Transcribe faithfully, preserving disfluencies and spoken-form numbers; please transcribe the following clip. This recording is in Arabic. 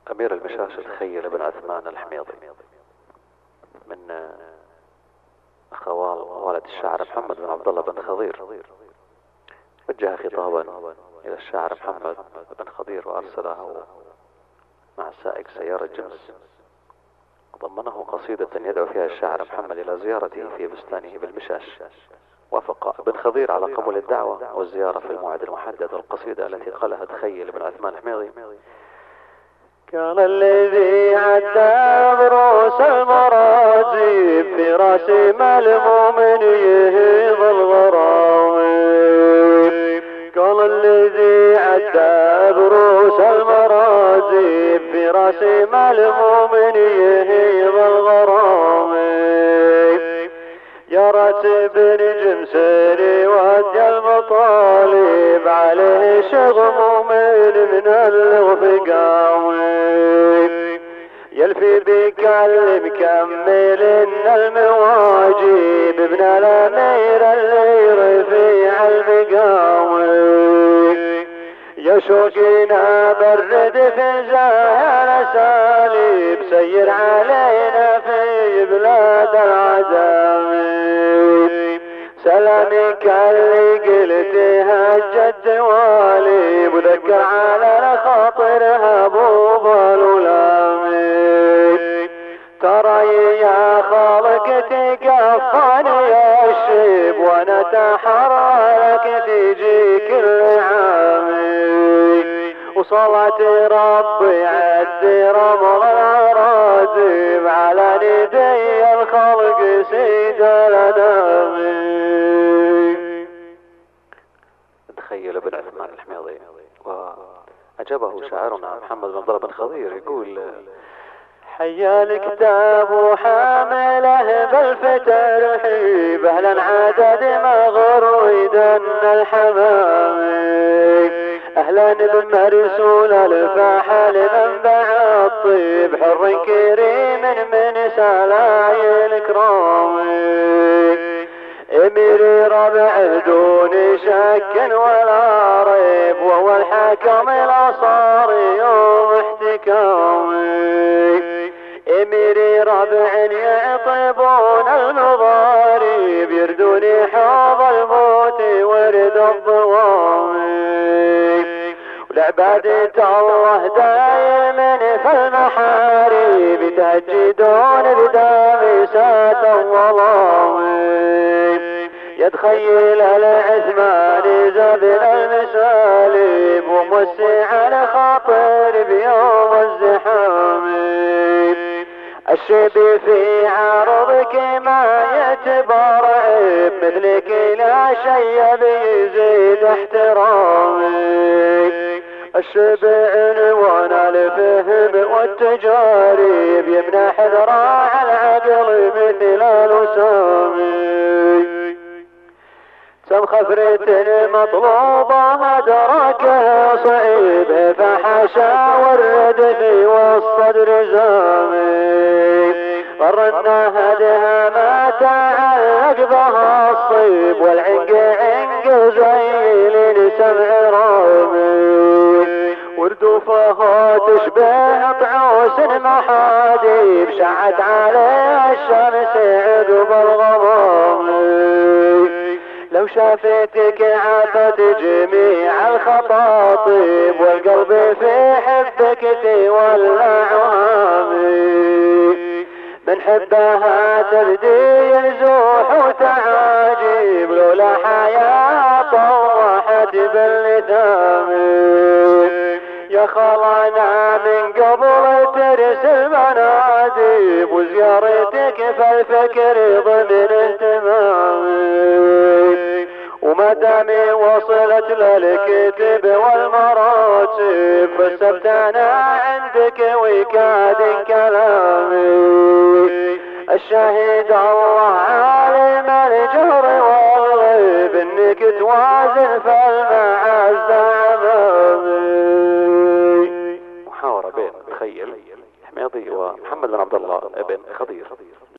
أمير المشاش الخيل بن عثمان الحميضي من أخوال والد الشاعر محمد بن عبد الله بن خضير، وجه خطابا إلى الشاعر محمد بن خضير وأرسله مع سائق سيارة جمس، وضمنه قصيدة يدعو فيها الشاعر محمد إلى زيارته في بستانه بالمشاش. وافق بن خضير على قبول الدعوة والزيارة في الموعد المحدد، والقصيدة التي قالها تخيل بن عثمان الحميضي: كان الذي عدى بروس المرازي في راس المؤمن يهيض الغرامي. كان الذي عدى بروس المرازي في راس المؤمن يهيض الغرامي. يا راتب جمسري ودي المطالب عليه شغم من الغفقاوي. يلفي بكلم كمل ان المواجب ابن الامير اللي رفيع المقاوي. يا شوقنا برد في زاهر سالب سير علينا في بلاد العزامي. سلامك اللي قلتها الجد والي وذكر على خاطرها ابو الولامي. ترى يا خالق تقفاني يا الشيب وانا تحرك تجي كل عامي. وصلاة ربي عد رمض العراجيب على ندي الخلق سيد الانامي. تخيل بن عثمان الحميضي. وأجابه شاعرنا محمد بن عبد الله بن خضير يقول: حيا الكتاب وحامله بالفتى رحيب اهلا عدد ما غرويدا الحمامي. اهلا بمرسول الفاحل منبع الطيب حر كريم من سلاي الكرامي. اميري ربع دون شك ولا ريب وهو الحكم الاصار يوم احتكامي. اميري ربع يعطبون المضارب يردوني حوض الموت ورد الضوامي. ولعبادة الله دايما في المحارب تهجدون بدامسات الظلامي. يتخيل العثمان زبل المسالب وموسع الخاطر بيوم الزحام. الشبي في عرضك ما يعتبر عيب مثلك لا شيء بيزيد احترامي. الشبع عنوان الفهم والتجارب يمنح ذراع العقل مثل الوسامي. سم خفرة مطلوبة دركها صعيب فحشا والردف والصدر زامي. غرنا هدها ما تعلق بها الصيب والعنق عنق زيل سمع رامي. وردوفها تشبه طعوس محاديب شعت عليها الشمس عقب الغمام. لو شافتك عافت جميع الخطاطيب والقلب في حبك تولع عامي. من حبها تبدي يزوح وتعاجب لولا حياة طوحت باللثامي. يا خلانا من قبل ترسل مناديب وزيارتك فالفكر ضمن اهتمامي. وما دامي وصلت للكتب والمراتب فالسبت انا عندك وكاد كلامي. الشهيد الله عالم الجهر والغيب انك توازن فالمعز امامي. محاورة بين تخيل الحميضي ومحمد بن عبد الله بن خضير.